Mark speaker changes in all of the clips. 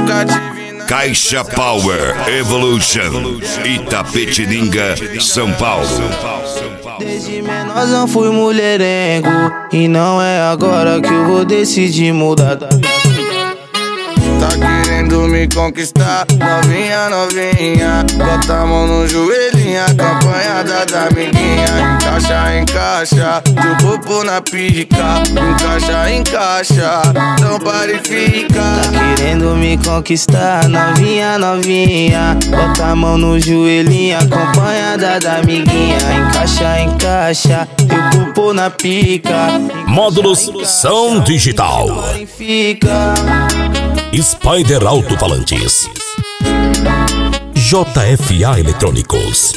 Speaker 1: Nunca tive nada.
Speaker 2: Caixa Power Evolution, Itapetininga, São Paulo.
Speaker 1: Desde menorzão fui mulherengo, e não é agora que eu vou decidir mudar. Tá querendo me conquistar, novinha, novinha. Bota a mão no joelhinho, acompanhada da amiguinha. Encaixa, encaixa, teu popô na pica. Encaixa, encaixa, então para e fica. Tá querendo me conquistar, novinha, novinha. Bota a mão no joelhinho, acompanhada da amiguinha. Encaixa, encaixa, teu popô na pica.
Speaker 3: Módulos Som Digital.
Speaker 1: Fica.
Speaker 3: Spider Alto-Falantes, JFA Eletrônicos.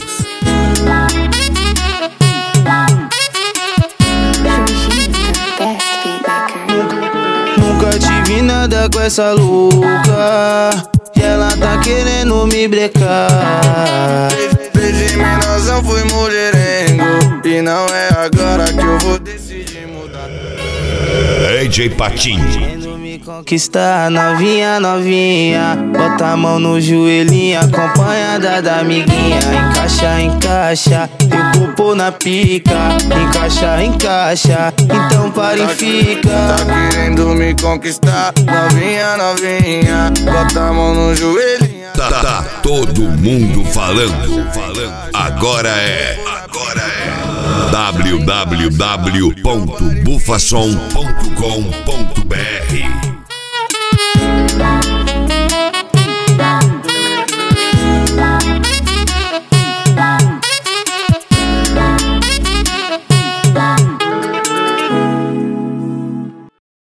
Speaker 1: Nunca tive nada com essa louca, e ela tá querendo me brecar. Desde menorzão fui mulherengo, e não é agora que eu vou decidir mudar.
Speaker 2: DJ Patinho.
Speaker 1: Conquistar, novinha, novinha. Bota a mão no joelhinho, acompanhada da amiguinha. Encaixa, encaixa, teu popô na pica. Encaixa, encaixa, então para e fica. Tá querendo me conquistar, novinha, novinha. Bota a mão no joelhinho.
Speaker 2: Tá todo mundo falando. Agora é www.bufasom.com.br